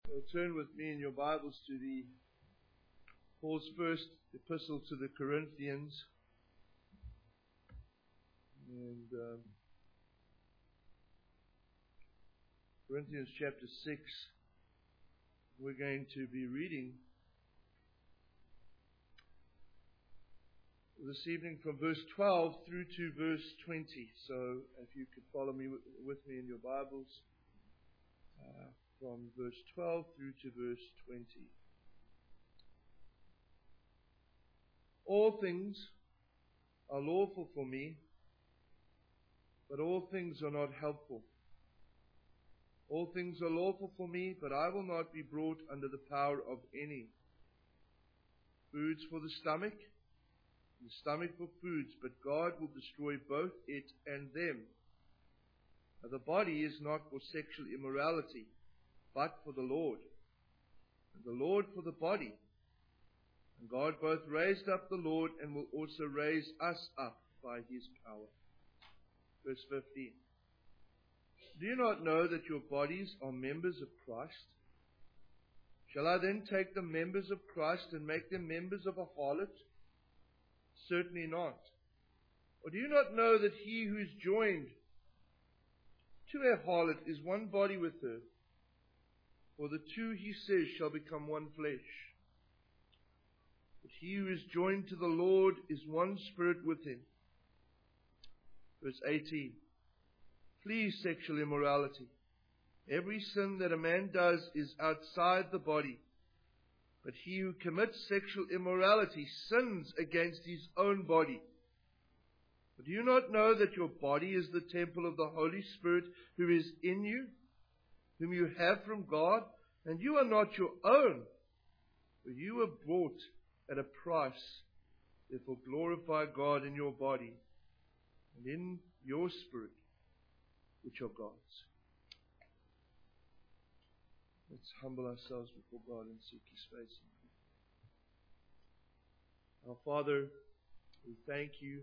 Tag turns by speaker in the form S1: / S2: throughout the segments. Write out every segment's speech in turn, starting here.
S1: So turn with me in your Bibles to Paul's first epistle to the Corinthians. And Corinthians chapter 6. We're going to be reading this evening from verse 12 through to verse 20. So if you could follow me with me in your Bibles. From verse 12 through to verse 20. All things are lawful for me, but all things are not helpful. All things are lawful for me, but I will not be brought under the power of any. Foods for the stomach, and the stomach for foods, but God will destroy both it and them. Now, the body is not for sexual immorality, but for the Lord, and the Lord for the body. And God both raised up the Lord and will also raise us up by His power. Verse 15. Do you not know that your bodies are members of Christ? Shall I then take the members of Christ and make them members of a harlot? Certainly not. Or do you not know that he who is joined to a harlot is one body with her? For the two, he says, shall become one flesh. But he who is joined to the Lord is one spirit with him. Verse 18. Flee sexual immorality. Every sin that a man does is outside the body. But he who commits sexual immorality sins against his own body. But do you not know that your body is the temple of the Holy Spirit who is in you, whom you have from God, and you are not your own, for you were bought at a price. Therefore glorify God in your body and in your spirit, which are God's. Let's humble ourselves before God and seek His face. Our Father, we thank You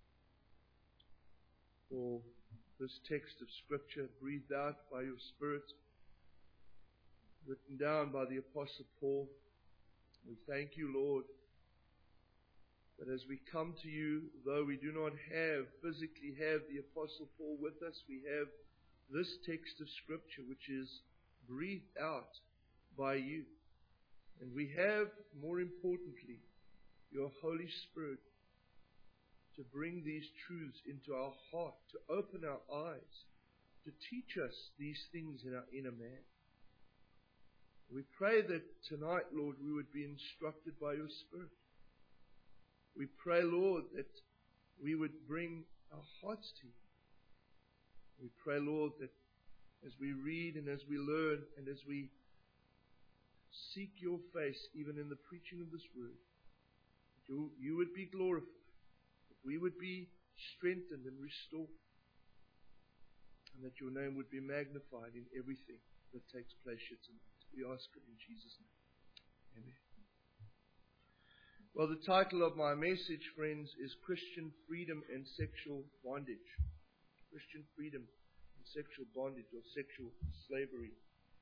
S1: for this text of Scripture breathed out by Your Spirit, written down by the Apostle Paul. We thank You, Lord, that as we come to You, though we do not physically have the Apostle Paul with us, we have this text of Scripture which is breathed out by You. And we have, more importantly, Your Holy Spirit to bring these truths into our heart, to open our eyes, to teach us these things in our inner man. We pray that tonight, Lord, we would be instructed by Your Spirit. We pray, Lord, that we would bring our hearts to You. We pray, Lord, that as we read and as we learn and as we seek Your face, even in the preaching of this word, that You would be glorified, that we would be strengthened and restored, and that Your name would be magnified in everything that takes place here tonight. We ask it in Jesus' name. Amen. Well, the title of my message, friends, is Christian Freedom and Sexual Bondage. Christian Freedom and Sexual Bondage, or Sexual Slavery.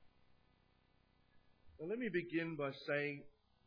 S1: Now, let me begin by saying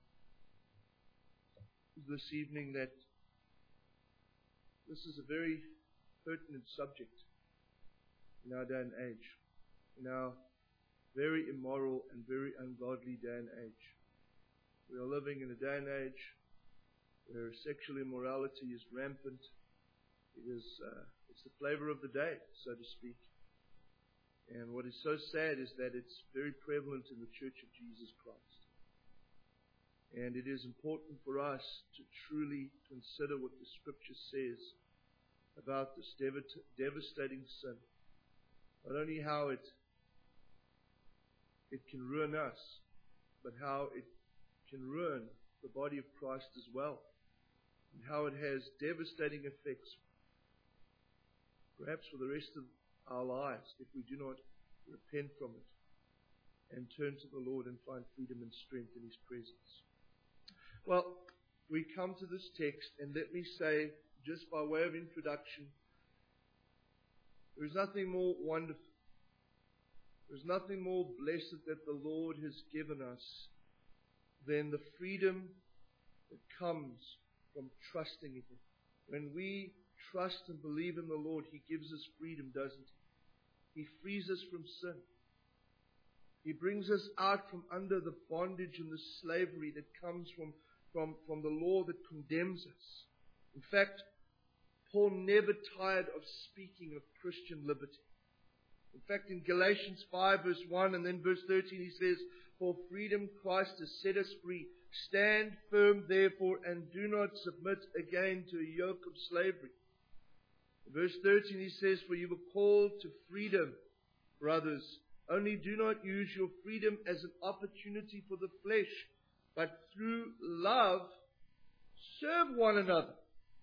S1: this evening that this is a very pertinent subject in our day and age, in our very immoral and very ungodly day and age. We are living in a day and age where sexual immorality is rampant. It's the flavor of the day, so to speak. And what is so sad is that it's very prevalent in the Church of Jesus Christ. And it is important for us to truly consider what the Scripture says about this devastating sin. Not only how it can ruin us, but how it can ruin the body of Christ as well, and how it has devastating effects, perhaps for the rest of our lives, if we do not repent from it and turn to the Lord and find freedom and strength in His presence. Well, we come to this text, and let me say, just by way of introduction, there is nothing more wonderful There's nothing more blessed that the Lord has given us than the freedom that comes from trusting in Him. When we trust and believe in the Lord, He gives us freedom, doesn't He? He frees us from sin. He brings us out from under the bondage and the slavery that comes from the law that condemns us. In fact, Paul never tired of speaking of Christian liberty. In fact, in Galatians 5 verse 1 and then verse 13 he says, "For freedom Christ has set us free. Stand firm therefore and do not submit again to a yoke of slavery." In verse 13 he says, "For you were called to freedom, brothers. Only do not use your freedom as an opportunity for the flesh, but through love serve one another."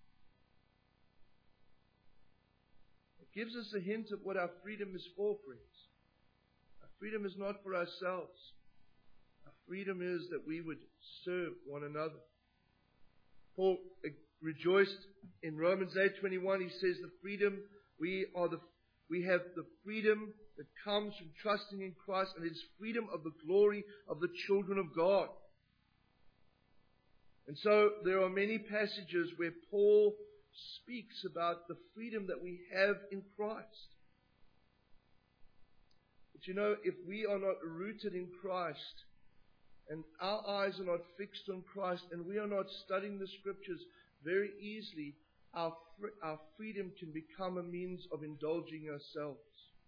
S1: It gives us a hint of what our freedom is for, friends. Our freedom is not for ourselves. Our freedom is that we would serve one another. Paul rejoiced in Romans 8:21. He says, "The freedom we have the freedom that comes from trusting in Christ, and it is freedom of the glory of the children of God." And so there are many passages where Paul speaks about the freedom that we have in Christ. But you know, if we are not rooted in Christ, and our eyes are not fixed on Christ, and we are not studying the Scriptures, very easily our freedom can become a means of indulging ourselves.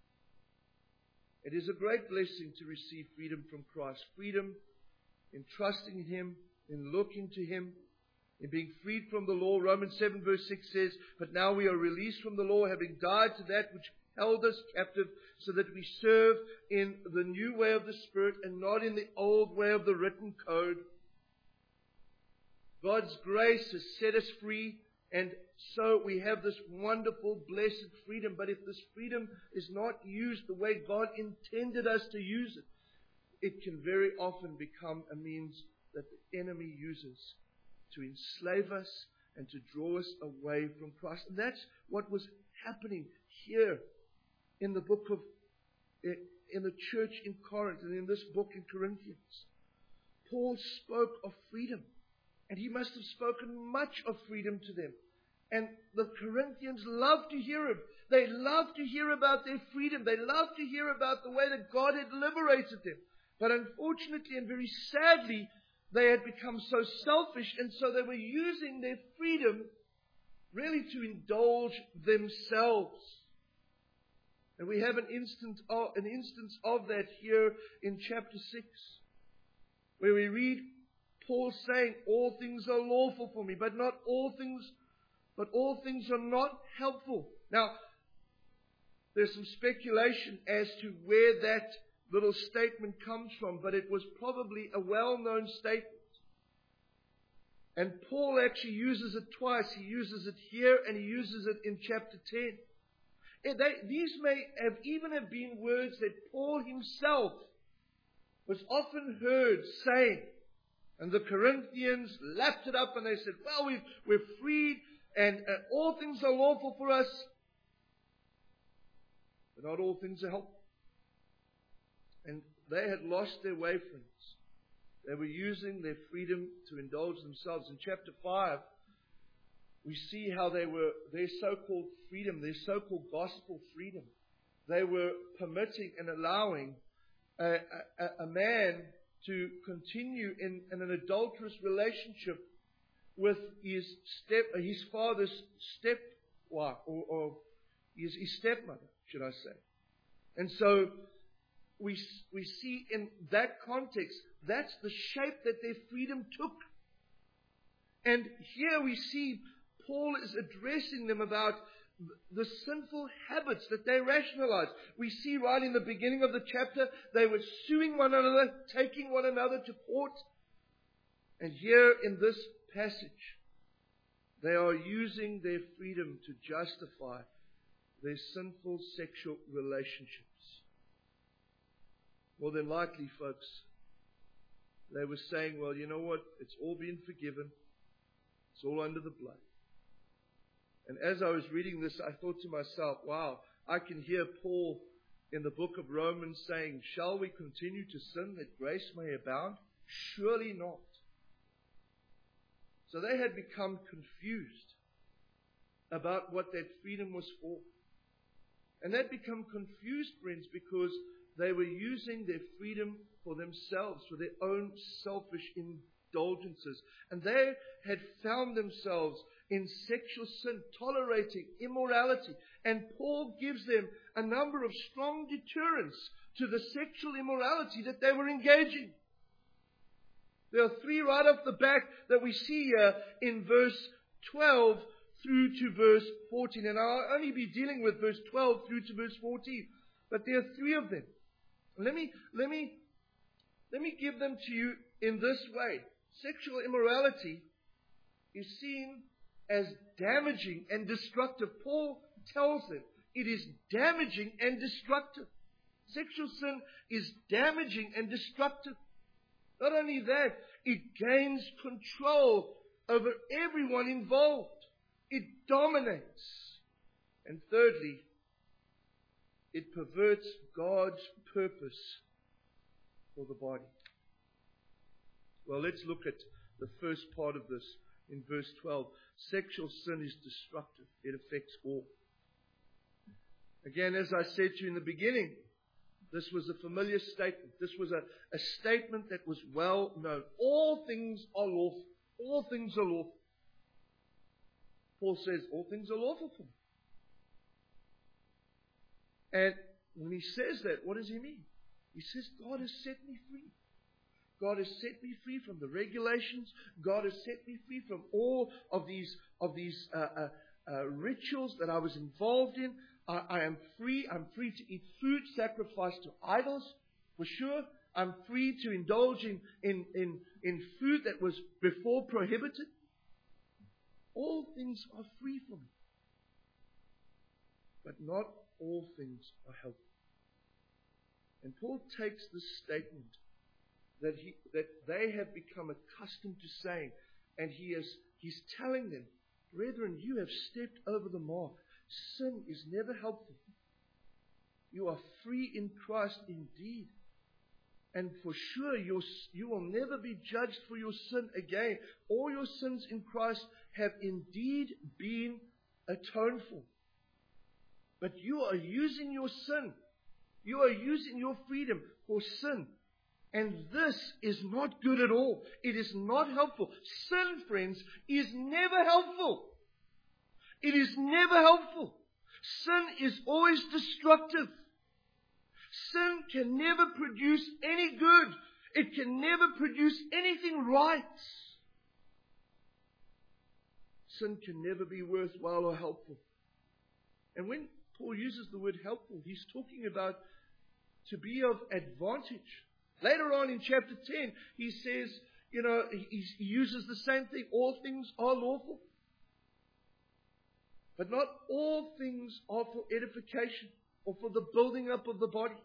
S1: It is a great blessing to receive freedom from Christ. Freedom in trusting in Him, in looking to Him, in being freed from the law. Romans 7 verse 6 says, "But now we are released from the law, having died to that which held us captive, so that we serve in the new way of the Spirit and not in the old way of the written code." God's grace has set us free, and so we have this wonderful, blessed freedom. But if this freedom is not used the way God intended us to use it, it can very often become a means that the enemy uses to enslave us and to draw us away from Christ. And that's what was happening here in the in the church in Corinth and in this book in Corinthians. Paul spoke of freedom, and he must have spoken much of freedom to them. And the Corinthians loved to hear it. They loved to hear about their freedom. They loved to hear about the way that God had liberated them. But unfortunately and very sadly, they had become so selfish, and so they were using their freedom really to indulge themselves. And we have an instance of that here in chapter 6, where we read Paul saying, "All things are lawful for me, but all things are not helpful." Now, there's some speculation as to where that little statement comes from, but it was probably a well-known statement. And Paul actually uses it twice. He uses it here and he uses it in chapter 10. These may even have been words that Paul himself was often heard saying. And the Corinthians lapped it up and they said, "Well, we're freed and all things are lawful for us, but not all things are helpful." And they had lost their way, friends. They were using their freedom to indulge themselves. In chapter 5, we see how their so-called freedom, their so-called gospel freedom, they were permitting and allowing a man to continue in an adulterous relationship with his father's stepwife, or his stepmother, should I say. And so we see in that context, that's the shape that their freedom took. And here we see Paul is addressing them about the sinful habits that they rationalized. We see right in the beginning of the chapter, they were suing one another, taking one another to court. And here in this passage, they are using their freedom to justify their sinful sexual relationships. More than likely, folks, they were saying, "Well, you know what? It's all been forgiven. It's all under the blood." And as I was reading this, I thought to myself, wow, I can hear Paul in the book of Romans saying, shall we continue to sin that grace may abound? Surely not. So they had become confused about what that freedom was for. And they'd become confused, friends, because they were using their freedom for themselves, for their own selfish indulgences. And they had found themselves in sexual sin, tolerating immorality. And Paul gives them a number of strong deterrents to the sexual immorality that they were engaging. There are 3 right off the back that we see here in verse 12 through to verse 14. And I'll only be dealing with verse 12 through to verse 14. But there are 3 of them. Let me give them to you in this way. Sexual immorality is seen as damaging and destructive. Paul tells them it is damaging and destructive. Sexual sin is damaging and destructive. Not only that, it gains control over everyone involved. It dominates. And thirdly, it perverts God's purpose for the body. Well, let's look at the first part of this in verse 12. Sexual sin is destructive. It affects all. Again, as I said to you in the beginning, this was a familiar statement. This was a statement that was well known. All things are lawful. All things are lawful. Paul says, all things are lawful for me. And when he says that, what does he mean? He says, God has set me free. God has set me free from the regulations. God has set me free from all of these rituals that I was involved in. I am free. I'm free to eat food sacrificed to idols, for sure. I'm free to indulge in food that was before prohibited. All things are free for me. But not all things are helpful. And Paul takes this statement that they have become accustomed to saying, and he's telling them, brethren, you have stepped over the mark. Sin is never helpful. You are free in Christ indeed. And for sure, you will never be judged for your sin again. All your sins in Christ have indeed been atoned for. But you are using your sin. You are using your freedom for sin. And this is not good at all. It is not helpful. Sin, friends, is never helpful. It is never helpful. Sin is always destructive. Sin can never produce any good. It can never produce anything right. Sin can never be worthwhile or helpful. And when Paul uses the word helpful, he's talking about to be of advantage. Later on in chapter 10, he says, he uses the same thing. All things are lawful. But not all things are for edification or for the building up of the body.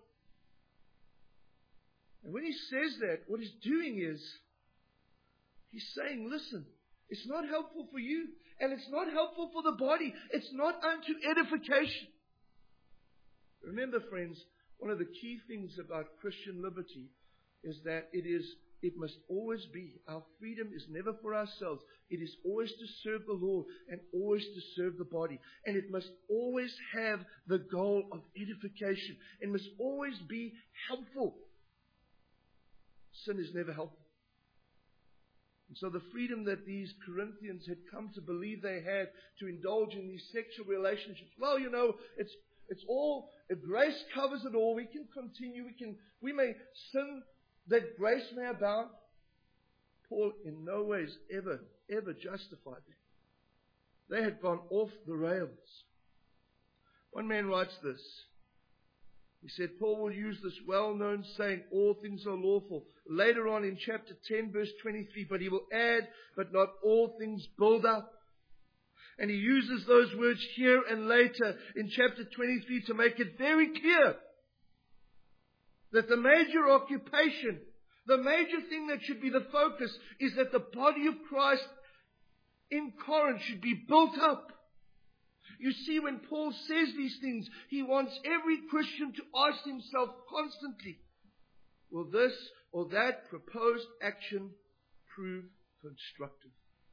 S1: And when he says that, what he's doing is, he's saying, listen, it's not helpful for you, and it's not helpful for the body. It's not unto edification. Remember, friends, one of the key things about Christian liberty is that it must always be, our freedom is never for ourselves. It is always to serve the Lord and always to serve the body. And it must always have the goal of edification. It must always be helpful. Sin is never helpful. And so the freedom that these Corinthians had come to believe they had to indulge in these sexual relationships, well, it's all, if grace covers it all, we can continue, we may sin that grace may abound. Paul in no ways ever justified that. They had gone off the rails. One man writes this. He said, Paul will use this well-known saying, all things are lawful, later on in chapter 10, verse 23, but he will add, but not all things build up. And he uses those words here and later in chapter 23 to make it very clear that the major occupation, the major thing that should be the focus, is that the body of Christ in Corinth should be built up. You see, when Paul says these things, he wants every Christian to ask himself constantly, will this or that proposed action prove constructive?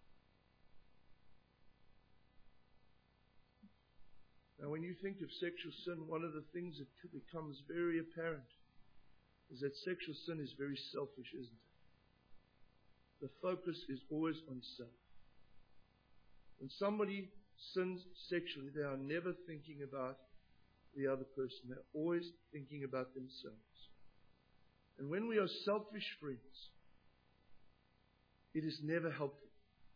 S1: Now, when you think of sexual sin, one of the things that becomes very apparent is that sexual sin is very selfish, isn't it? The focus is always on self. When somebody sins sexually, they are never thinking about the other person. They're always thinking about themselves. And when we are selfish friends, it is never helpful.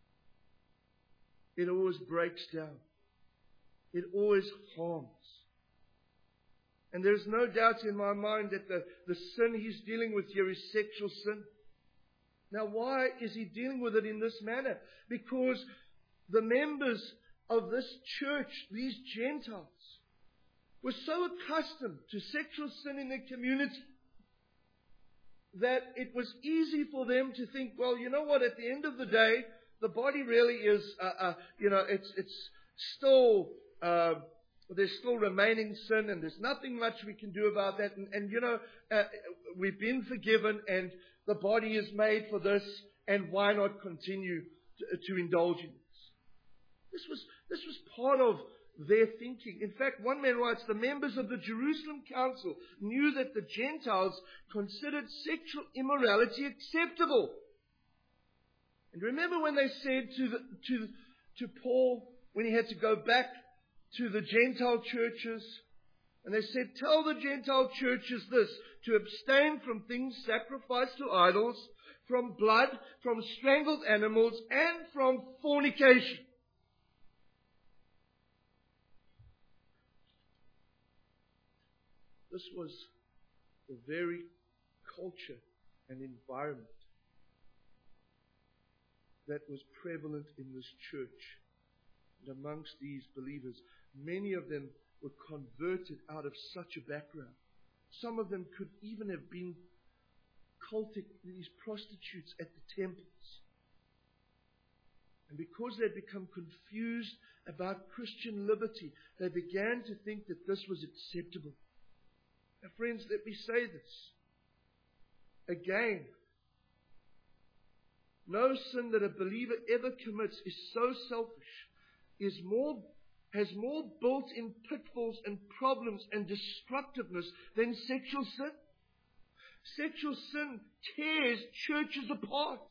S1: It always breaks down. It always harms. And there's no doubt in my mind that the sin he's dealing with here is sexual sin. Now, why is he dealing with it in this manner? Because the members of this church, these Gentiles, were so accustomed to sexual sin in their community that it was easy for them to think, well, you know what, at the end of the day, the body really is, it's still, there's still remaining sin, and there's nothing much we can do about that. And we've been forgiven, and the body is made for this, and why not continue to indulge in this? This was part of their thinking. In fact, one man writes, the members of the Jerusalem Council knew that the Gentiles considered sexual immorality acceptable. And remember when they said to Paul, when he had to go back to the Gentile churches, and they said, tell the Gentile churches this, to abstain from things sacrificed to idols, from blood, from strangled animals, and from fornication. This was the very culture and environment that was prevalent in this church and amongst these believers. Many of them were converted out of such a background. Some of them could even have been cultic, these prostitutes at the temples. And because they'd become confused about Christian liberty, they began to think that this was acceptable. Now, friends, let me say this again. No sin that a believer ever commits is so selfish, has more built-in pitfalls and problems and destructiveness than sexual sin. Sexual sin tears churches apart.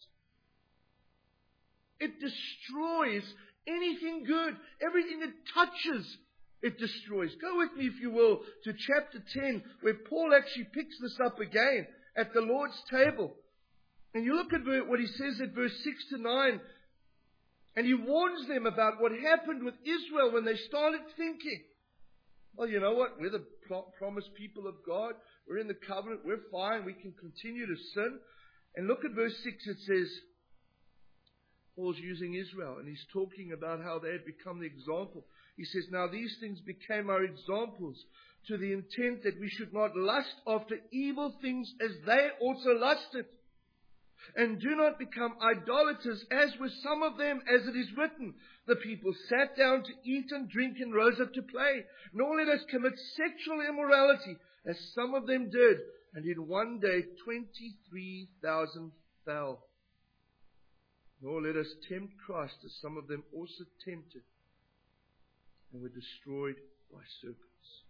S1: It destroys anything good. Everything it touches, it destroys. Go with me, if you will, to chapter 10, where Paul actually picks this up again at the Lord's table. And you look at what he says at verse 6 to 9. And he warns them about what happened with Israel when they started thinking, well, you know what? We're the promised people of God. We're in the covenant. We're fine. We can continue to sin. And look at verse 6. It says, Paul's using Israel, and he's talking about how they had become the example. He says, now these things became our examples, to the intent that we should not lust after evil things as they also lusted. And do not become idolaters, as were some of them, as it is written. The people sat down to eat and drink and rose up to play. Nor let us commit sexual immorality, as some of them did. And in one day 23,000 fell. Nor let us tempt Christ, as some of them also tempted, and were destroyed by serpents.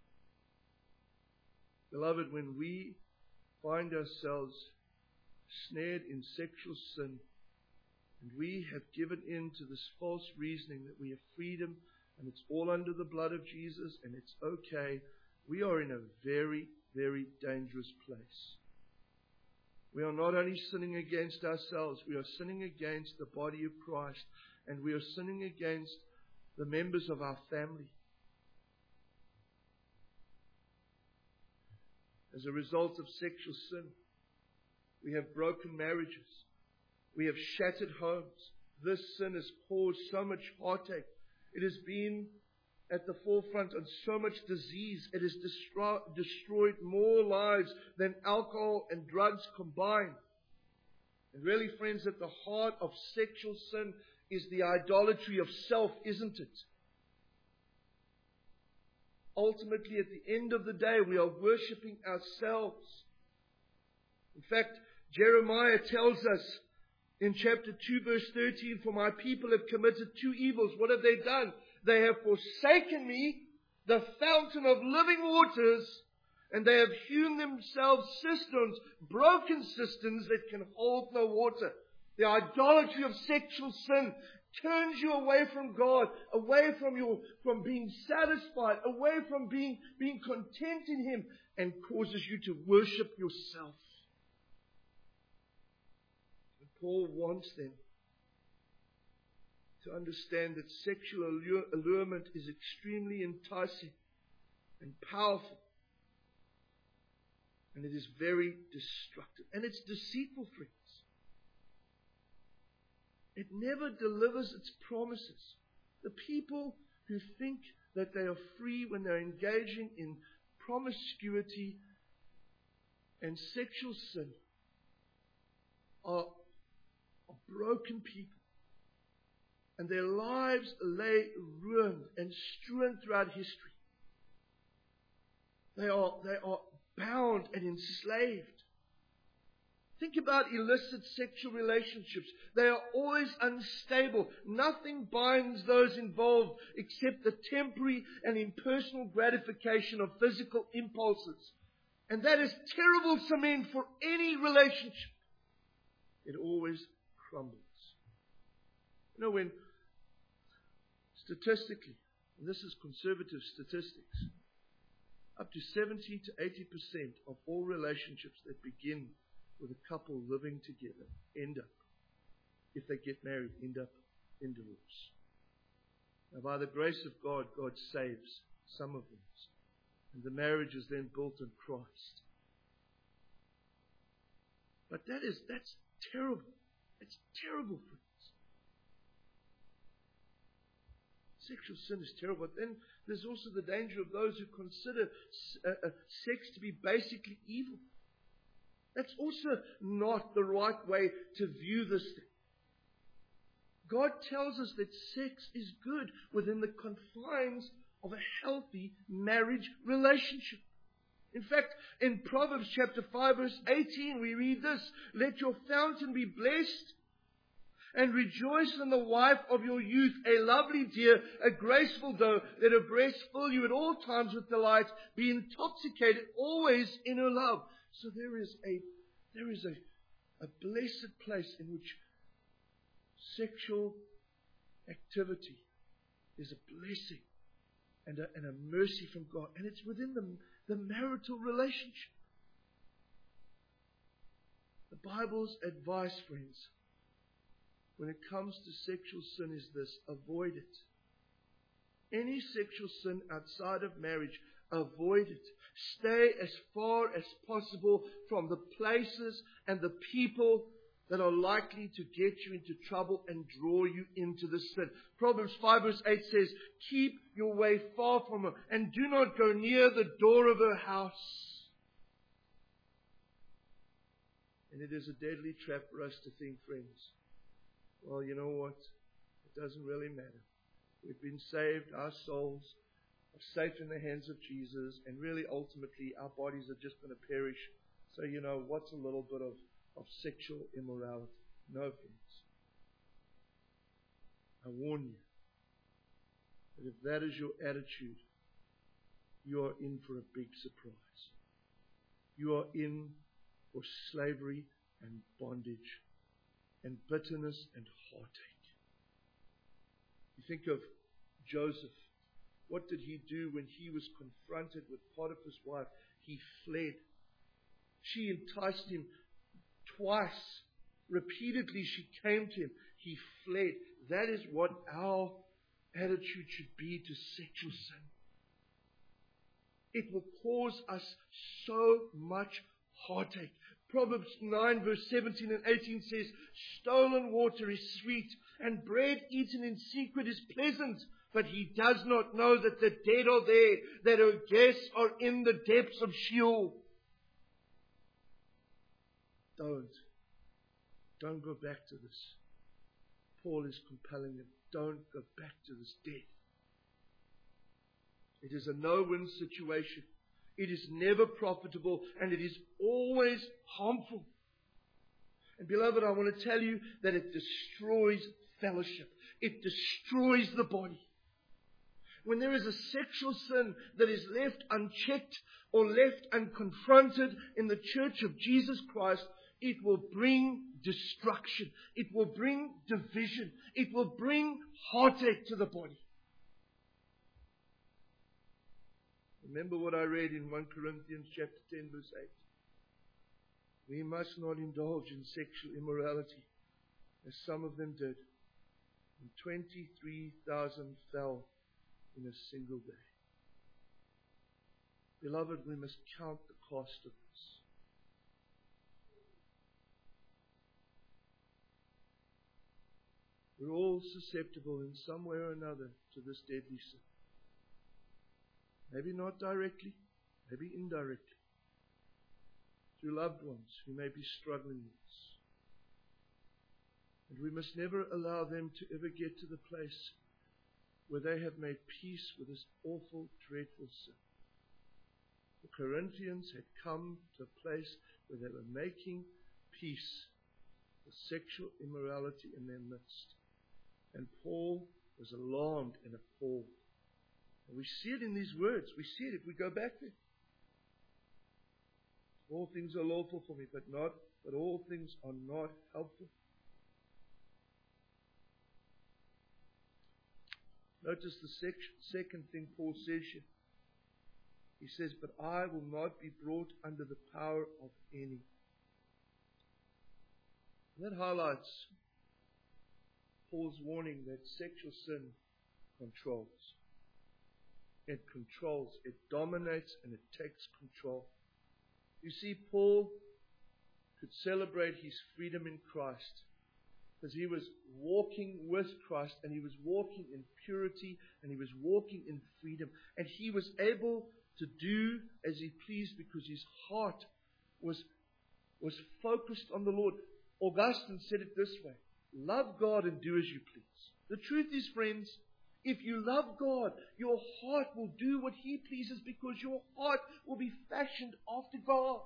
S1: Beloved, when we find ourselves snared in sexual sin, and we have given in to this false reasoning that we have freedom and it's all under the blood of Jesus and it's okay, we are in a very, very dangerous place. We are not only sinning against ourselves, we are sinning against the body of Christ, and we are sinning against the members of our family. As a result of sexual sin, we have broken marriages. We have shattered homes. This sin has caused so much heartache. It has been at the forefront of so much disease. It has destroyed more lives than alcohol and drugs combined. And really, friends, at the heart of sexual sin is the idolatry of self, isn't it? ultimately, at the end of the day, we are worshipping ourselves. In fact, Jeremiah tells us in chapter 2, verse 13, "For my people have committed two evils." What have they done? They have forsaken me, the fountain of living waters, and they have hewn themselves cisterns, broken cisterns that can hold no water. The idolatry of sexual sin turns you away from God, away from being satisfied, away from being content in Him, and causes you to worship yourself. And Paul wants them to understand that sexual allurement is extremely enticing and powerful. And it is very destructive. And it's deceitful, friends. It never delivers its promises. The people who think that they are free when they're engaging in promiscuity and sexual sin are broken people. And their lives lay ruined and strewn throughout history. They are bound and enslaved. Think about illicit sexual relationships. They are always unstable. Nothing binds those involved except the temporary and impersonal gratification of physical impulses. And that is terrible cement for any relationship. It always crumbles. You know, when statistically, and this is conservative statistics, up to 70 to 80% of all relationships that begin with a couple living together end up, if they get married, end up in divorce. Now, by the grace of God, God saves some of them. And the marriage is then built in Christ. But that's terrible. It's terrible, friends. Sexual sin is terrible. But then there's also the danger of those who consider sex to be basically evil. That's also not the right way to view this thing. God tells us that sex is good within the confines of a healthy marriage relationship. In fact, in Proverbs chapter 5 verse 18 we read this: "Let your fountain be blessed, and rejoice in the wife of your youth, a lovely deer, a graceful doe. Let her breast fill you at all times with delight. Be intoxicated always in her love." So there is a blessed place in which sexual activity is a blessing and a mercy from God. And it's within the marital relationship. The Bible's advice, friends, when it comes to sexual sin is this: avoid it. Any sexual sin outside of marriage, avoid it. Stay as far as possible from the places and the people that are likely to get you into trouble and draw you into the sin. Proverbs 5 verse 8 says, "Keep your way far from her, and do not go near the door of her house." And it is a deadly trap for us to think, friends, well, you know what? It doesn't really matter. We've been saved. Our souls are safe in the hands of Jesus. And really, ultimately, our bodies are just going to perish. So, what's a little bit of sexual immorality? No, friends. I warn you that if that is your attitude, you are in for a big surprise. You are in for slavery and bondage and bitterness and heartache. You think of Joseph. What did he do when he was confronted with Potiphar's wife? He fled. She enticed him twice. Repeatedly she came to him. He fled. That is what our attitude should be to sexual sin. It will cause us so much heartache. Proverbs 9 verse 17 and 18 says, "Stolen water is sweet, and bread eaten in secret is pleasant, but he does not know that the dead are there, that her guests are in the depths of Sheol." Don't go back to this. Paul is compelling them. Don't go back to this death. It is a no-win situation. It is never profitable, and it is always harmful. And beloved, I want to tell you that it destroys fellowship. It destroys the body. When there is a sexual sin that is left unchecked or left unconfronted in the church of Jesus Christ, it will bring destruction. It will bring division. It will bring heartache to the body. Remember what I read in 1 Corinthians chapter 10 verse 8. We must not indulge in sexual immorality, as some of them did. And 23,000 fell in a single day. Beloved, we must count the cost of this. We're all susceptible in some way or another to this deadly sin. Maybe not directly, maybe indirectly. Through loved ones who may be struggling with this. And we must never allow them to ever get to the place where they have made peace with this awful, dreadful sin. The Corinthians had come to a place where they were making peace with sexual immorality in their midst. And Paul was alarmed and appalled. And we see it in these words. We see it if we go back there. All things are lawful for me, but all things are not helpful. Notice the second thing Paul says here. He says, but I will not be brought under the power of any. And that highlights Paul's warning that sexual sin controls. It controls, it dominates, and it takes control. You see, Paul could celebrate his freedom in Christ because he was walking with Christ, and he was walking in purity, and he was walking in freedom, and he was able to do as he pleased because his heart was focused on the Lord. Augustine said it this way: love God and do as you please. The truth is, friends, if you love God, your heart will do what He pleases because your heart will be fashioned after God.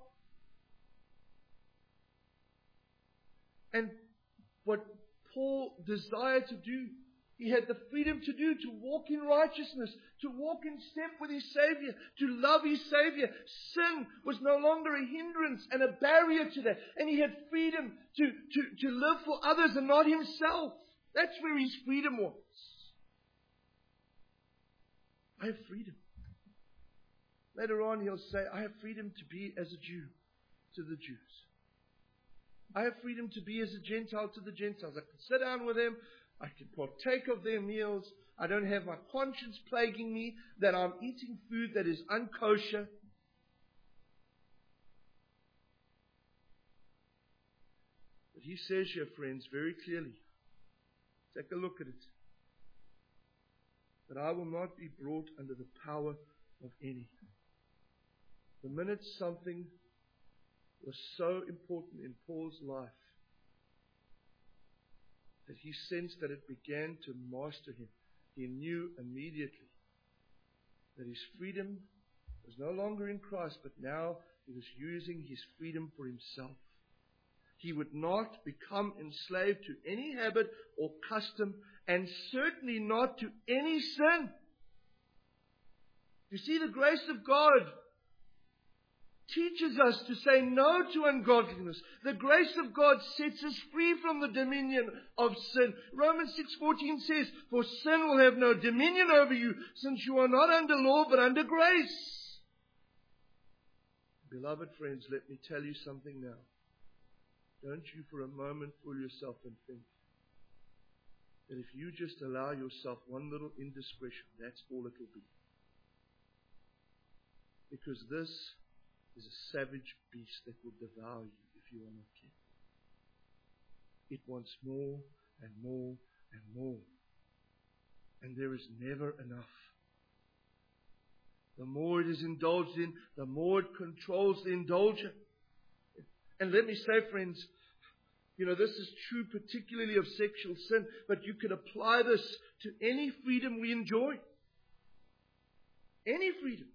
S1: And what Paul desired to do, he had the freedom to do, to walk in righteousness, to walk in step with his Savior, to love his Savior. Sin was no longer a hindrance and a barrier to that. And he had freedom to live for others and not himself. That's where his freedom was. I have freedom. Later on he'll say, I have freedom to be as a Jew to the Jews. I have freedom to be as a Gentile to the Gentiles. I can sit down with them. I can partake of their meals. I don't have my conscience plaguing me that I'm eating food that is unkosher. But he says here, friends, very clearly, take a look at it, that I will not be brought under the power of any. The minute something was so important in Paul's life that he sensed that it began to master him, he knew immediately that his freedom was no longer in Christ, but now he was using his freedom for himself. He would not become enslaved to any habit or custom, and certainly not to any sin. You see, the grace of God teaches us to say no to ungodliness. The grace of God sets us free from the dominion of sin. Romans 6:14 says, for sin will have no dominion over you, since you are not under law, but under grace. Beloved friends, let me tell you something now. Don't you for a moment fool yourself and think that if you just allow yourself one little indiscretion, that's all it will be. Because this is a savage beast that will devour you if you are not careful. It wants more and more and more. And there is never enough. The more it is indulged in, the more it controls the indulger. And let me say, friends, this is true particularly of sexual sin, but you can apply this to any freedom we enjoy. Any freedom.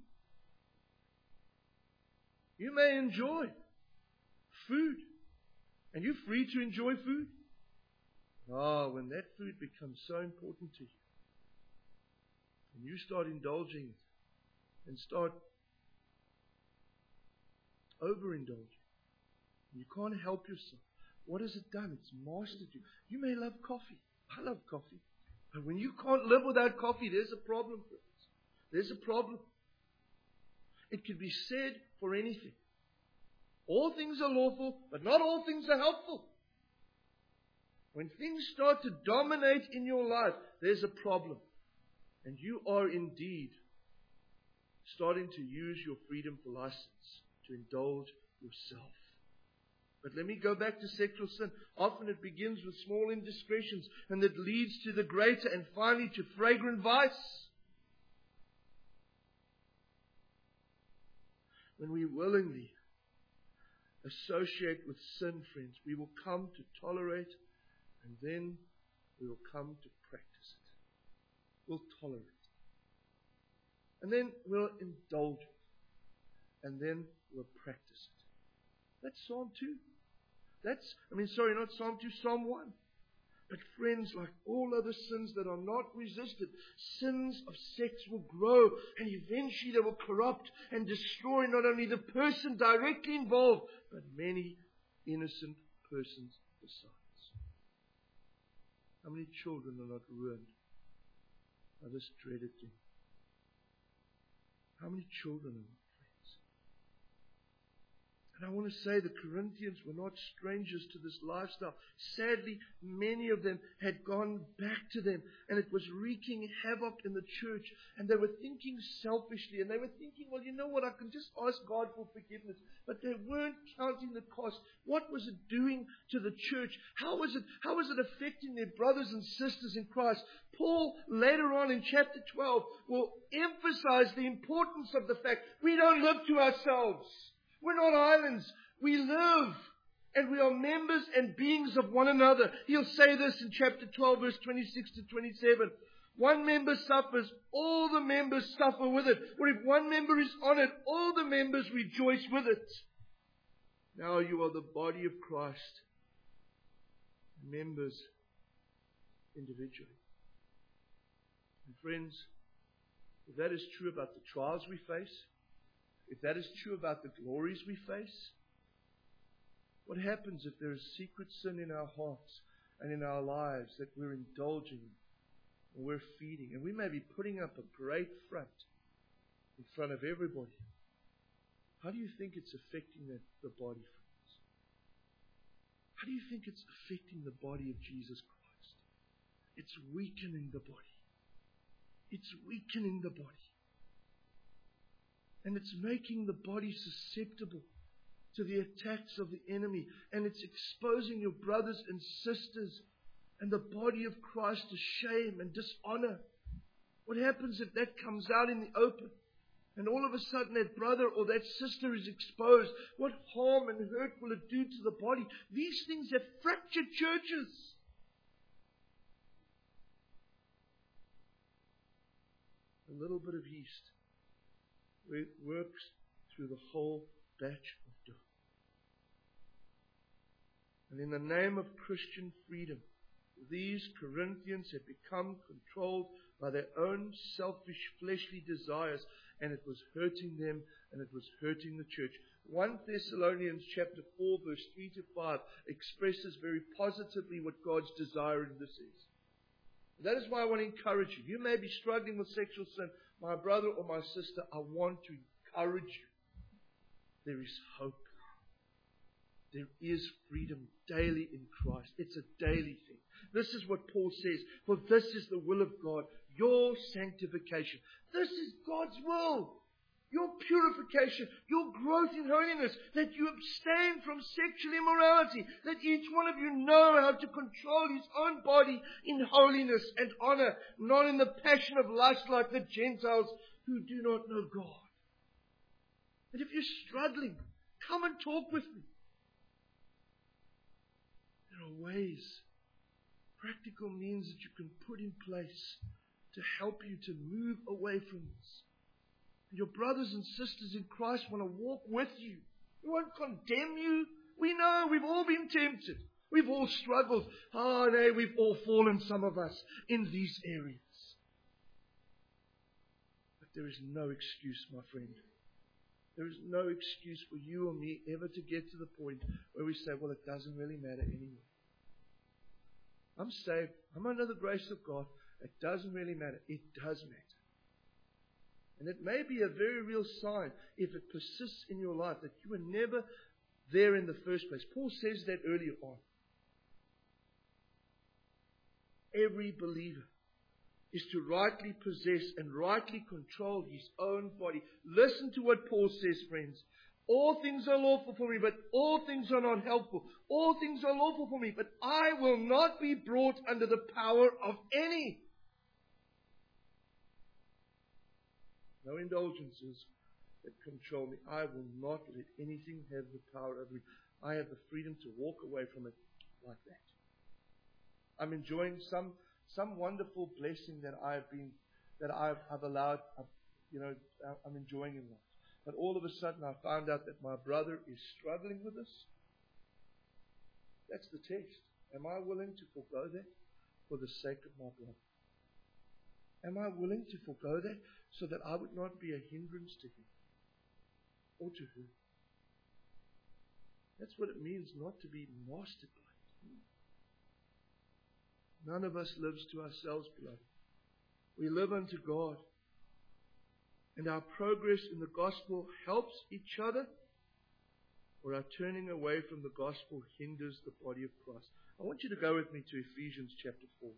S1: You may enjoy food, and you're free to enjoy food. When that food becomes so important to you, and you start indulging it, and start overindulging, you can't help yourself. What has it done? It's mastered you. You may love coffee. I love coffee. But when you can't live without coffee, there's a problem, friends. There's a problem. It could be said for anything. All things are lawful, but not all things are helpful. When things start to dominate in your life, there's a problem. And you are indeed starting to use your freedom for license, to indulge yourself. But let me go back to sexual sin. Often it begins with small indiscretions, and that leads to the greater and finally to fragrant vice. When we willingly associate with sin, friends, we will come to tolerate, and then we will come to practice it. We'll tolerate it. And then we'll indulge it. And then we'll practice it. That's Psalm 2. Not Psalm 2, Psalm 1. But friends, like all other sins that are not resisted, sins of sex will grow, and eventually they will corrupt and destroy not only the person directly involved, but many innocent persons besides. How many children are not ruined by this dreaded thing? How many children are not? And I want to say the Corinthians were not strangers to this lifestyle. Sadly, many of them had gone back to them, and it was wreaking havoc in the church. And they were thinking selfishly, and they were thinking, well, you know what, I can just ask God for forgiveness. But they weren't counting the cost. What was it doing to the church? How was it affecting their brothers and sisters in Christ? Paul, later on in chapter 12, will emphasize the importance of the fact we don't live to ourselves. We're not islands. We live, and we are members and beings of one another. He'll say this in chapter 12, verse 26 to 27. One member suffers, all the members suffer with it. Or if one member is honored, all the members rejoice with it. Now you are the body of Christ, members individually. And friends, if that is true about the trials we face, if that is true about the glories we face, what happens if there is secret sin in our hearts and in our lives that we're indulging and we're feeding? And we may be putting up a great front in front of everybody. How do you think it's affecting the body, friends? How do you think it's affecting the body of Jesus Christ? It's weakening the body. It's weakening the body. And it's making the body susceptible to the attacks of the enemy. And it's exposing your brothers and sisters and the body of Christ to shame and dishonor. What happens if that comes out in the open? And all of a sudden that brother or that sister is exposed. What harm and hurt will it do to the body? These things have fractured churches. A little bit of yeast. It works through the whole batch of dough. And in the name of Christian freedom, these Corinthians had become controlled by their own selfish fleshly desires, and it was hurting them, and it was hurting the church. 1 Thessalonians chapter 4, verse 3 to 5 expresses very positively what God's desire in this is. That is why I want to encourage you. You may be struggling with sexual sin. My brother or my sister, I want to encourage you. There is hope. There is freedom daily in Christ. It's a daily thing. This is what Paul says. For this is the will of God, your sanctification. This is God's will. Your purification, your growth in holiness, that you abstain from sexual immorality, that each one of you know how to control his own body in holiness and honor, not in the passion of lust like the Gentiles who do not know God. And if you're struggling, come and talk with me. There are ways, practical means that you can put in place to help you to move away from this. Your brothers and sisters in Christ want to walk with you. We won't condemn you. We know we've all been tempted. We've all struggled. Oh, no, we've all fallen, some of us, in these areas. But there is no excuse, my friend. There is no excuse for you or me ever to get to the point where we say, well, it doesn't really matter anymore. I'm saved. I'm under the grace of God. It doesn't really matter. It does matter. And it may be a very real sign, if it persists in your life, that you were never there in the first place. Paul says that earlier on. Every believer is to rightly possess and rightly control his own body. Listen to what Paul says, friends. All things are lawful for me, but all things are not helpful. All things are lawful for me, but I will not be brought under the power of any. No indulgences that control me. I will not let anything have the power over me. I have the freedom to walk away from it like that. I'm enjoying some wonderful blessing that I've allowed, I'm enjoying in life. But all of a sudden I found out that my brother is struggling with this. That's the test. Am I willing to forgo that for the sake of my brother? Am I willing to forgo that so that I would not be a hindrance to him or to her? That's what it means not to be mastered by it. None of us lives to ourselves, beloved. We live unto God. And our progress in the gospel helps each other, or our turning away from the gospel hinders the body of Christ. I want you to go with me to Ephesians chapter 4.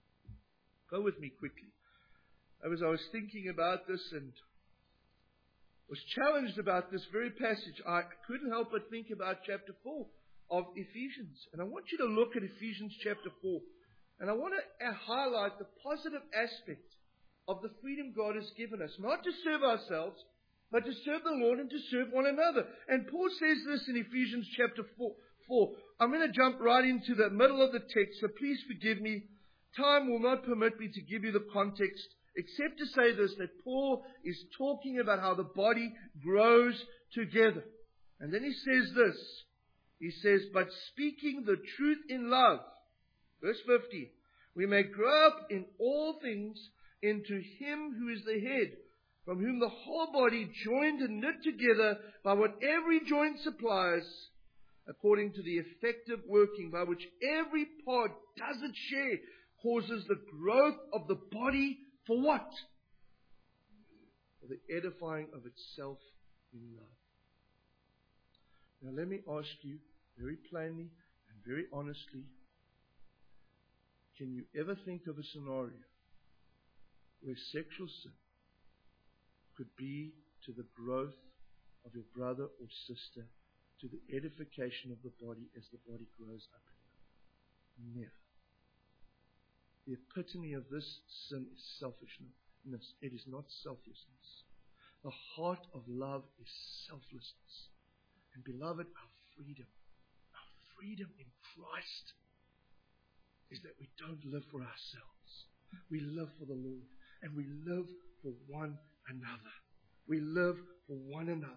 S1: Go with me quickly. As I was thinking about this and was challenged about this very passage, I couldn't help but think about chapter 4 of Ephesians. And I want you to look at Ephesians chapter 4. And I want to highlight the positive aspect of the freedom God has given us. Not to serve ourselves, but to serve the Lord and to serve one another. And Paul says this in Ephesians chapter 4. I'm going to jump right into the middle of the text, so please forgive me. Time will not permit me to give you the context, except to say this, that Paul is talking about how the body grows together. And then he says this. He says, but speaking the truth in love. Verse 50. We may grow up in all things into Him who is the head, from whom the whole body, joined and knit together by what every joint supplies, according to the effective working by which every part does its share, causes the growth of the body for what? For the edifying of itself in love. Now let me ask you very plainly and very honestly, can you ever think of a scenario where sexual sin could be to the growth of your brother or sister, to the edification of the body as the body grows up in love? Never. The epitome of this sin is selfishness. It is not selflessness. The heart of love is selflessness. And beloved, our freedom in Christ is that we don't live for ourselves. We live for the Lord. And we live for one another. We live for one another.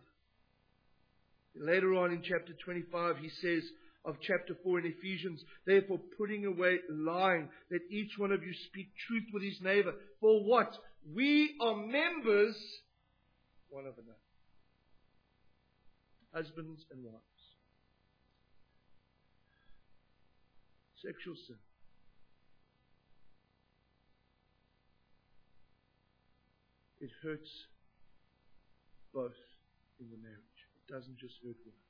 S1: Later on in chapter 25, he says of chapter 4 in Ephesians, therefore putting away lying, let each one of you speak truth with his neighbor. For what? We are members one of another. Husbands and wives. Sexual sin. It hurts both in the marriage. It doesn't just hurt one.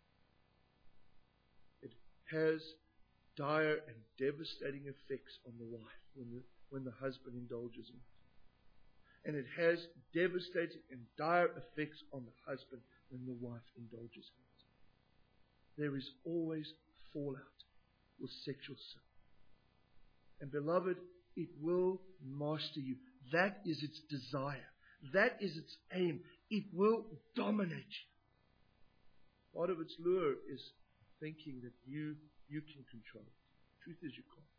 S1: It has dire and devastating effects on the wife when the husband indulges in it. And it has devastating and dire effects on the husband when the wife indulges in it. There is always fallout with sexual sin. And beloved, it will master you. That is its desire. That is its aim. It will dominate you. Part of its lure is thinking that you can control it. The truth is you can't.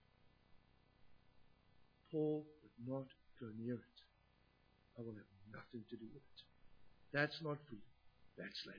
S1: Paul would not go near it. I will have nothing to do with it. That's not freedom. That's slavery.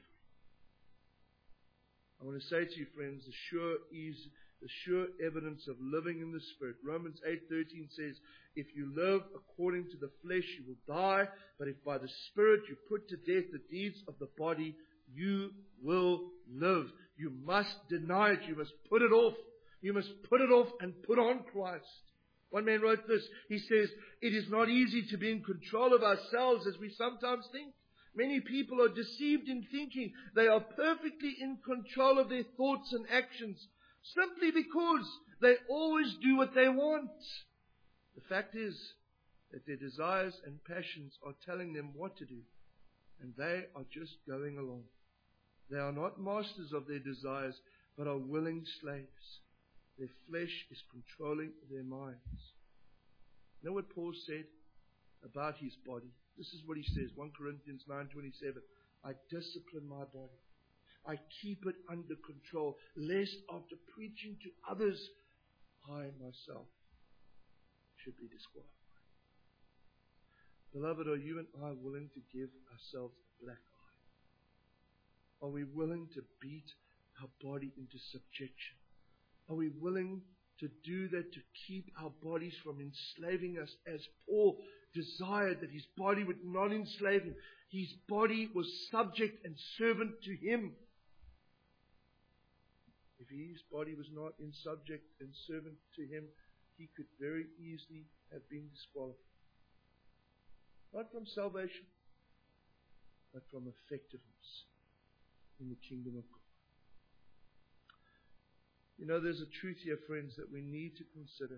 S1: I want to say to you, friends, the sure evidence of living in the Spirit. Romans 8:13 says, if you live according to the flesh, you will die. But if by the Spirit you put to death the deeds of the body, you will live. You must deny it. You must put it off. You must put it off and put on Christ. One man wrote this. He says, it is not easy to be in control of ourselves as we sometimes think. Many people are deceived in thinking they are perfectly in control of their thoughts and actions simply because they always do what they want. The fact is that their desires and passions are telling them what to do, and they are just going along. They are not masters of their desires, but are willing slaves. Their flesh is controlling their minds. You know what Paul said about his body? This is what he says, 1 Corinthians 9:27. I discipline my body. I keep it under control, lest after preaching to others, I myself should be disqualified. Beloved, are you and I willing to give ourselves a black eye? Are we willing to beat our body into subjection? Are we willing to do that to keep our bodies from enslaving us, as Paul desired that his body would not enslave him? His body was subject and servant to him. If his body was not in subject and servant to him, he could very easily have been disqualified. Not from salvation, but from effectiveness in the kingdom of God. You know, there's a truth here, friends, that we need to consider.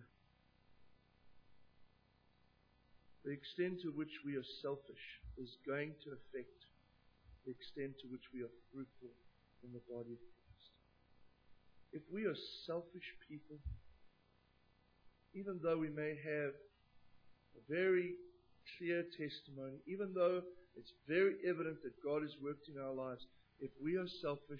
S1: The extent to which we are selfish is going to affect the extent to which we are fruitful in the body of Christ. If we are selfish people, even though we may have a very clear testimony, even though it's very evident that God has worked in our lives, if we are selfish,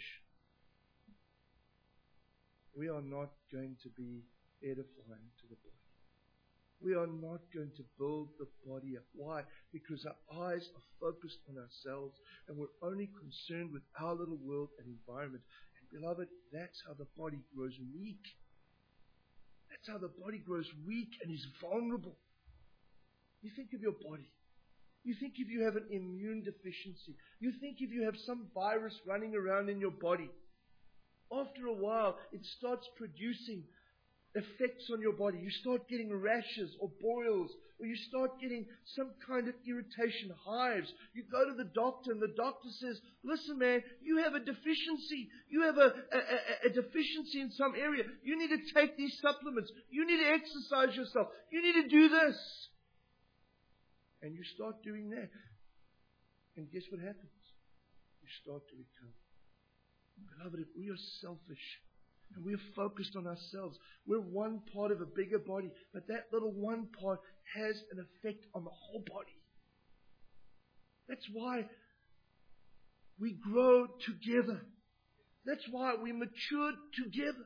S1: we are not going to be edifying to the body. We are not going to build the body up. Why? Because our eyes are focused on ourselves and we're only concerned with our little world and environment. And beloved, that's how the body grows weak. That's how the body grows weak and is vulnerable. You think of your body. You think if you have an immune deficiency. You think if you have some virus running around in your body. After a while, it starts producing effects on your body. You start getting rashes or boils, or you start getting some kind of irritation, hives. You go to the doctor, and the doctor says, listen, man, you have a deficiency. You have a deficiency in some area. You need to take these supplements. You need to exercise yourself. You need to do this. And you start doing that. And guess what happens? You start to recover. Beloved, if we are selfish and we are focused on ourselves, we're one part of a bigger body, but that little one part has an effect on the whole body. That's why we grow together. That's why we mature together.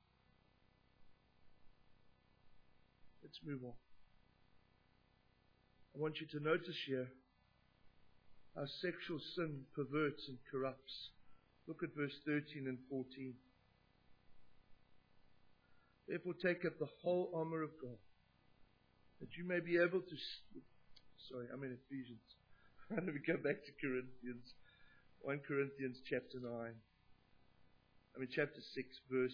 S1: Let's move on. I want you to notice here how sexual sin perverts and corrupts. Look at verse 13 and 14. Therefore take up the whole armor of God, that you may be able to... I'm in Ephesians. Let me go back to Corinthians. 1 Corinthians chapter 6,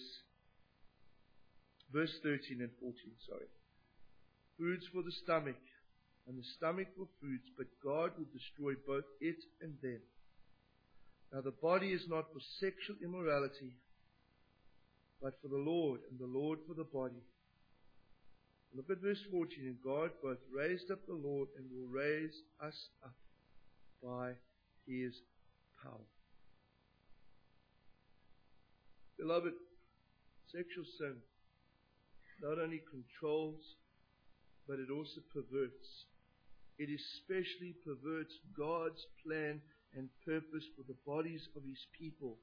S1: verse 13 and 14. Foods for the stomach, and the stomach for foods, but God will destroy both it and them. Now the body is not for sexual immorality, but for the Lord, and the Lord for the body. Look at verse 14. And God both raised up the Lord and will raise us up by His power. Beloved, sexual sin not only controls, but it also perverts. It especially perverts God's plan and purpose for the bodies of His people.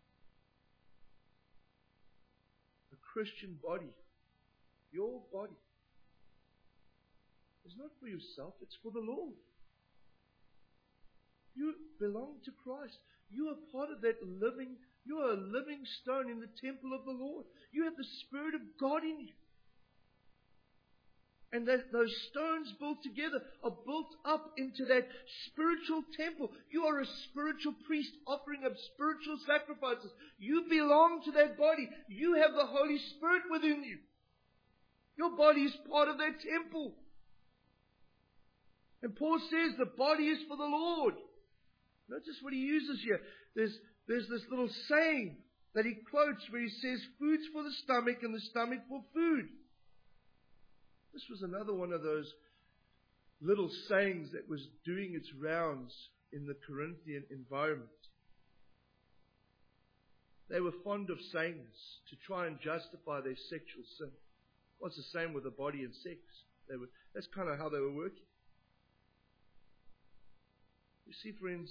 S1: A Christian body, your body, is not for yourself, it's for the Lord. You belong to Christ. You are part of that living. You are a living stone in the temple of the Lord. You have the Spirit of God in you. And those stones built together are built up into that spiritual temple. You are a spiritual priest offering up spiritual sacrifices. You belong to that body. You have the Holy Spirit within you. Your body is part of that temple. And Paul says the body is for the Lord. Notice what he uses here. There's this little saying that he quotes where he says, food's for the stomach and the stomach for food. This was another one of those little sayings that was doing its rounds in the Corinthian environment. They were fond of saying this to try and justify their sexual sin. Well, it's the same with the body and sex. That's kind of how they were working. You see, friends,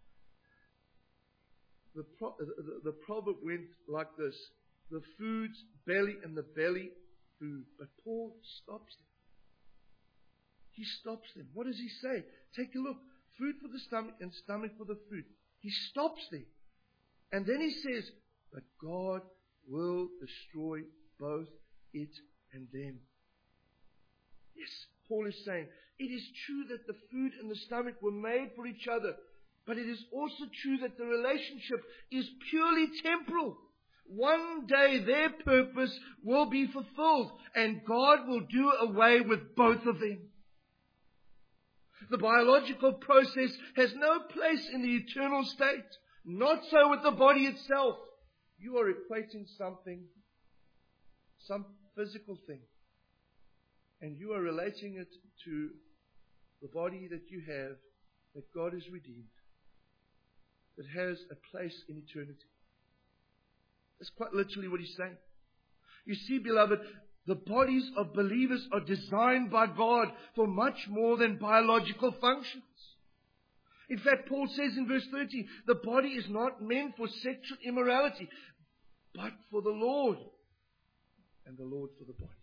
S1: the proverb went like this: the food's belly and the belly food. But Paul stops them. He stops them. What does he say? Take a look. Food for the stomach and stomach for the food. He stops them. And then he says, but God will destroy both it and them. Yes, Paul is saying, it is true that the food and the stomach were made for each other, but it is also true that the relationship is purely temporal. One day their purpose will be fulfilled, and God will do away with both of them. The biological process has no place in the eternal state. Not so with the body itself. You are equating something, some physical thing, and you are relating it to the body that you have, that God has redeemed, that has a place in eternity. That's quite literally what he's saying. You see, beloved, the bodies of believers are designed by God for much more than biological functions. In fact, Paul says in verse 13, the body is not meant for sexual immorality, but for the Lord, and the Lord for the body.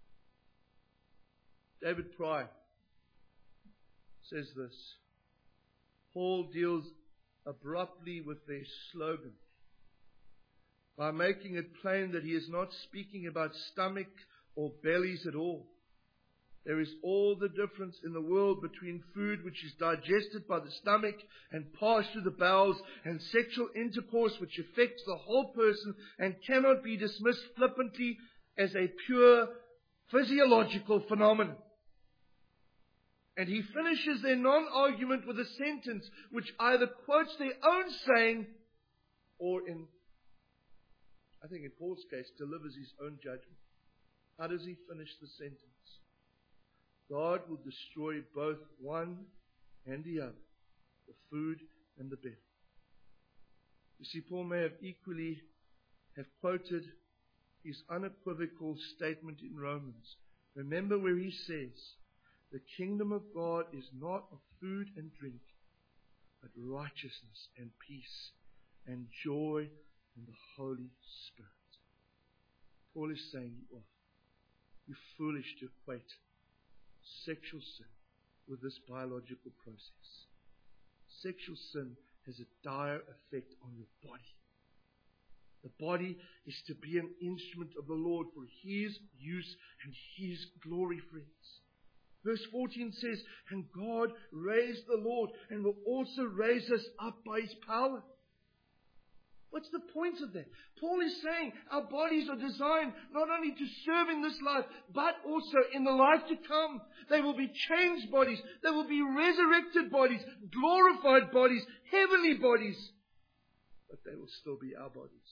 S1: David Pry says this: Paul deals abruptly with their slogan by making it plain that he is not speaking about stomach or bellies at all. There is all the difference in the world between food which is digested by the stomach and passed through the bowels, and sexual intercourse which affects the whole person and cannot be dismissed flippantly as a pure physiological phenomenon. And he finishes their non-argument with a sentence which either quotes their own saying or, I think in Paul's case, delivers his own judgment. How does he finish the sentence? God will destroy both one and the other, the food and the belly. You see, Paul may have equally have quoted his unequivocal statement in Romans. Remember where he says, the kingdom of God is not of food and drink, but righteousness and peace and joy in the Holy Spirit. Paul is saying you're foolish to equate sexual sin with this biological process. Sexual sin has a dire effect on your body. The body is to be an instrument of the Lord for His use and His glory, friends. Verse 14 says, and God raised the Lord and will also raise us up by His power. What's the point of that? Paul is saying our bodies are designed not only to serve in this life, but also in the life to come. They will be changed bodies. They will be resurrected bodies, glorified bodies, heavenly bodies. But they will still be our bodies.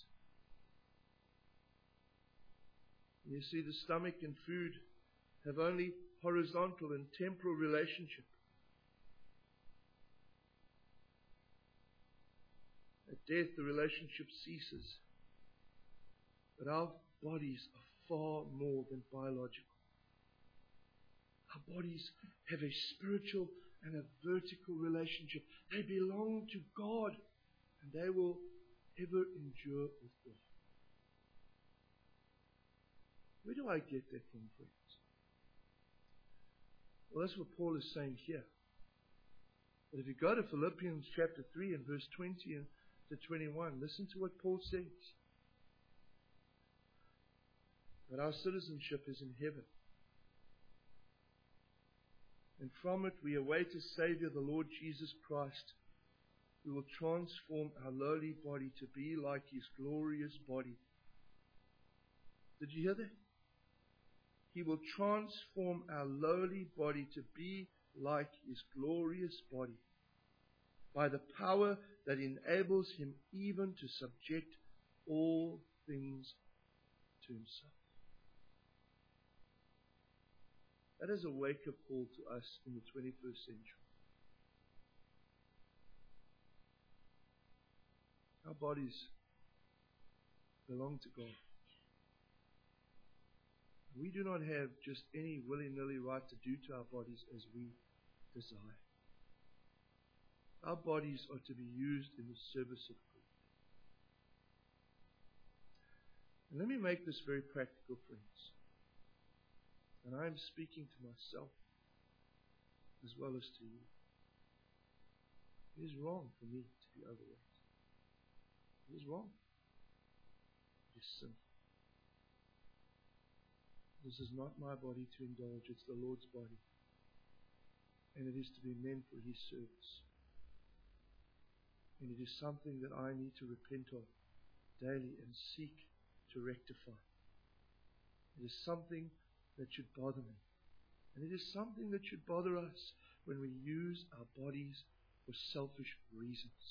S1: You see, the stomach and food have only horizontal and temporal relationship. At death, the relationship ceases. But our bodies are far more than biological. Our bodies have a spiritual and a vertical relationship. They belong to God, and they will ever endure with God. Where do I get that from, friends? Well, that's what Paul is saying here. But if you go to Philippians chapter 3 and verse 20 to 21, listen to what Paul says. That our citizenship is in heaven. And from it we await a Savior, the Lord Jesus Christ, who will transform our lowly body to be like His glorious body. Did you hear that? He will transform our lowly body to be like His glorious body by the power that enables Him even to subject all things to Himself. That is a wake-up call to us in the 21st century. Our bodies belong to God. We do not have just any willy-nilly right to do to our bodies as we desire. Our bodies are to be used in the service of God. And let me make this very practical, friends. And I am speaking to myself as well as to you. It is wrong for me to be overweight. It is wrong. It is sinful. This is not my body to indulge, it's the Lord's body. And it is to be meant for His service. And it is something that I need to repent of daily and seek to rectify. It is something that should bother me. And it is something that should bother us when we use our bodies for selfish reasons.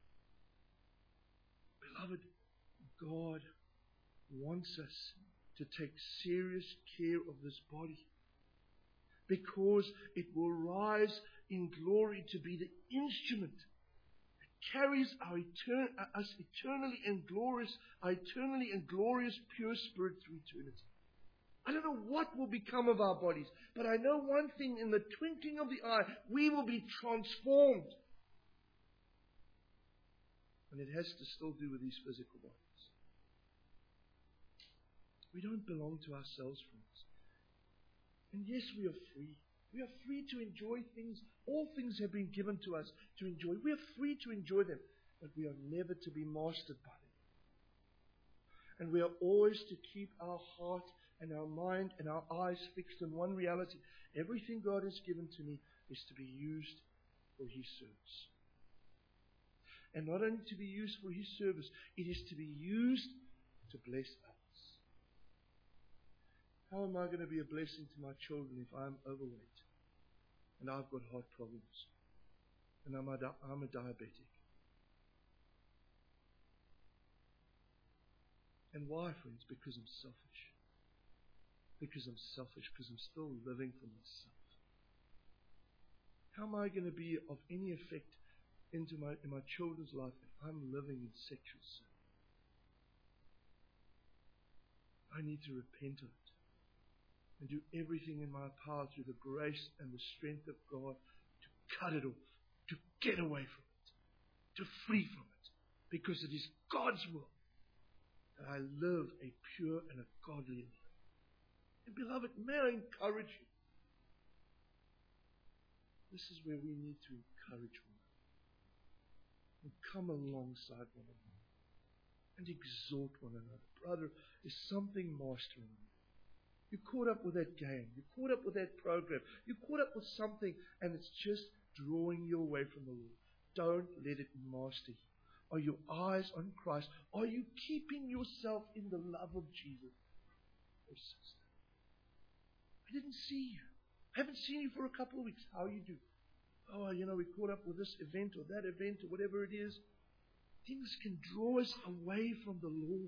S1: Beloved, God wants us to take serious care of this body, because it will rise in glory to be the instrument that carries us eternally and glorious pure spirit through eternity. I don't know what will become of our bodies, but I know one thing: in the twinkling of the eye, we will be transformed. And it has to still do with these physical bodies. We don't belong to ourselves, friends. And yes, we are free. We are free to enjoy things. All things have been given to us to enjoy. We are free to enjoy them, but we are never to be mastered by them. And we are always to keep our heart and our mind and our eyes fixed on one reality. Everything God has given to me is to be used for His service. And not only to be used for His service, it is to be used to bless others. How am I going to be a blessing to my children if I'm overweight and I've got heart problems and I'm a diabetic? And why, friends? Because I'm selfish. Because I'm selfish. Because I'm still living for myself. How am I going to be of any effect in my children's life if I'm living in sexual sin? I need to repent of it and do everything in my power through the grace and the strength of God to cut it off, to get away from it, to flee from it, because it is God's will that I live a pure and a godly life. And beloved, may I encourage you. This is where we need to encourage one another and come alongside one another and exhort one another. Brother, is something mastering you. You're caught up with that game. You're caught up with that program. You're caught up with something, and it's just drawing you away from the Lord. Don't let it master you. Are your eyes on Christ? Are you keeping yourself in the love of Jesus? Oh, sister, I didn't see you. I haven't seen you for a couple of weeks. How are you doing? Oh, we caught up with this event or that event or whatever it is. Things can draw us away from the Lord.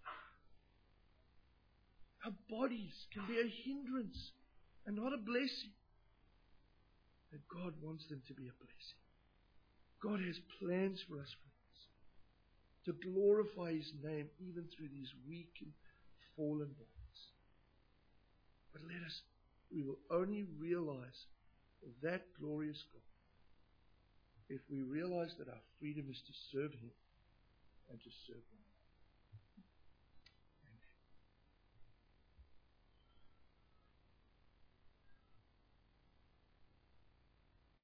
S1: Our bodies can be a hindrance and not a blessing. And God wants them to be a blessing. God has plans for us, friends, to glorify His name even through these weak and fallen bodies. But we will only realize that glorious God if we realize that our freedom is to serve Him and to serve one another.